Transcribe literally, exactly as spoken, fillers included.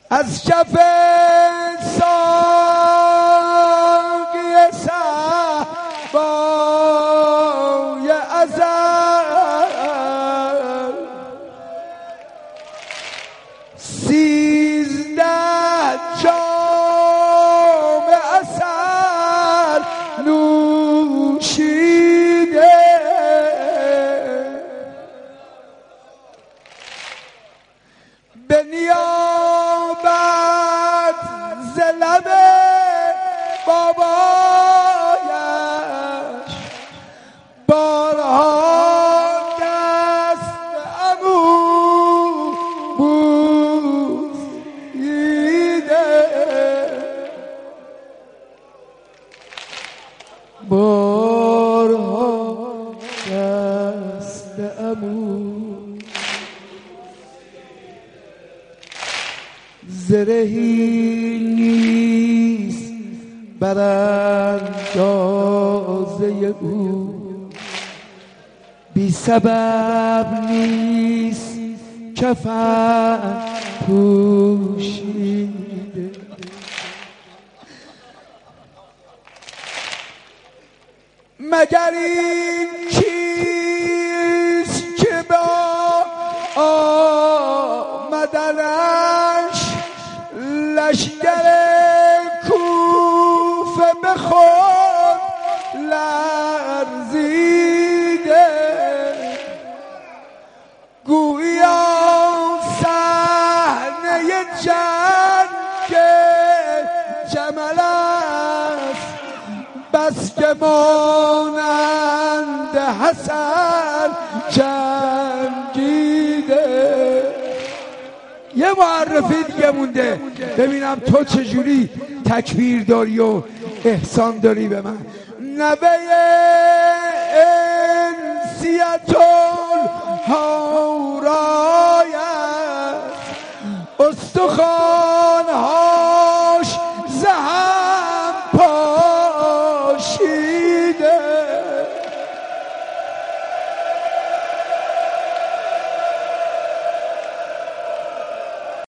از کف ساقی صهبای ازل سیزده جام عسل نوشیده به نیابت ز لب بابایش بارها دست عمو بوسیده بارها دست عمو زرهی نیست بر اندازه او بی سبب نیست کفن پوشیده مگر این چیز که با آمدنش لشکر کوفه به خود لرزیده گویا صحنه جنگ جمل است بس که مانند حسن جنگیده. یه معرفی دیگه مونده ببینم تو چجوری تکبیر داری و احسان داری به من. نوه انسیت الهورای است استخوان‌ها